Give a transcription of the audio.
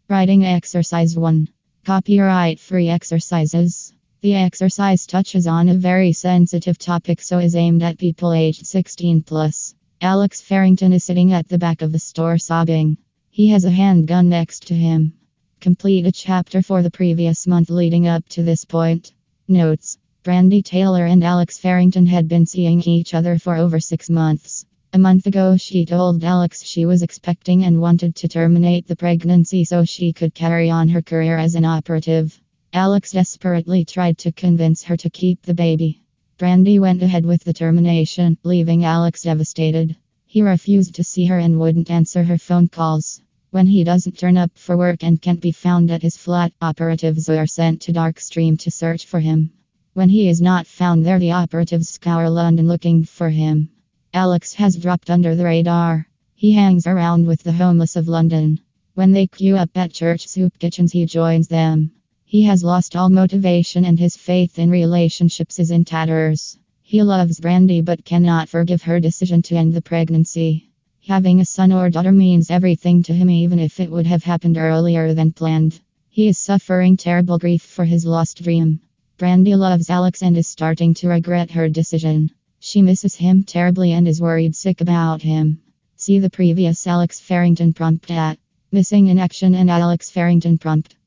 Writing exercise 1. Copyright free exercises. The exercise touches on a very sensitive topic, so is aimed at people aged 16 plus. Alex Farrington is sitting at the back of the store sobbing. He has a handgun next to him. Complete a chapter for the previous month leading up to this point. Notes: Brandy Taylor and Alex Farrington had been seeing each other for over 6 months. A month ago, she told Alex she was expecting and wanted to terminate the pregnancy so she could carry on her career as an operative. Alex desperately tried to convince her to keep the baby. Brandy went ahead with the termination, leaving Alex devastated. He refused to see her and wouldn't answer her phone calls. When he doesn't turn up for work and can't be found at his flat, operatives are sent to Darkstream to search for him. When he is not found there, the operatives scour London looking for him. Alex has dropped under the radar. He hangs around with the homeless of London. When they queue up at church soup kitchens, he joins them. He has lost all motivation and his faith in relationships is in tatters. He loves Brandy but cannot forgive her decision to end the pregnancy. Having a son or daughter means everything to him, even if it would have happened earlier than planned. He is suffering terrible grief for his lost dream. Brandy loves Alex and is starting to regret her decision. She misses him terribly and is worried sick about him. See the previous Alex Farrington prompt at Missing in Action and Alex Farrington prompt.